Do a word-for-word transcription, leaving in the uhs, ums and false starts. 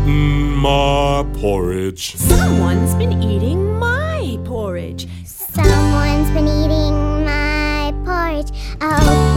eaten my porridge. Someone's been eating my porridge. Someone's been eating my porridge. I hope